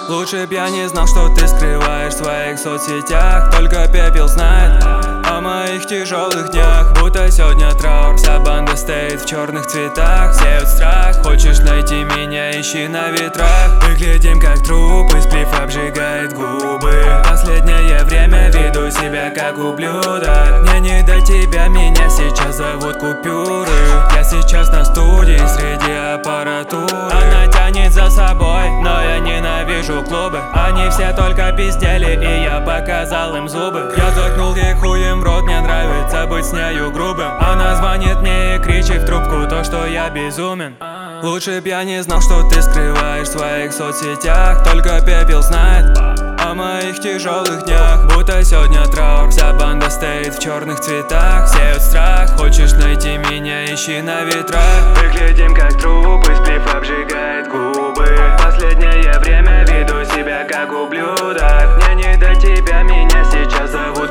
Лучше б я не знал, что ты скрываешь в своих соцсетях. Только пепел знает о моих тяжелых днях. Будто сегодня траур, вся банда стоит в черных цветах. Сеют страх, хочешь найти меня, ищи на ветрах. Выглядим как трупы, сплив обжигает губы. Последнее время веду себя как ублюдок. Мне не до тебя, меня сейчас зовут купюры. Я сейчас на студии среди аппаратуры. Она тянет за собой, но я ненавижу клубы. Они все только пиздели, и я показал им зубы. Я заткнул ей хуем в рот, мне нравится быть с нею грубым. Она звонит мне и кричит в трубку то, что я безумен. Лучше б я не знал, что ты скрываешь в своих соцсетях. Только пепел знает о моих тяжелых днях. Будто сегодня траур, вся банда стоит в черных цветах. Сеют страх, хочешь найти меня, ищи на ветрах. Выглядим как трупы, сплив обжигает губы. Последнее время веду себя как ублюдок. Мне не до тебя, меня сейчас зовут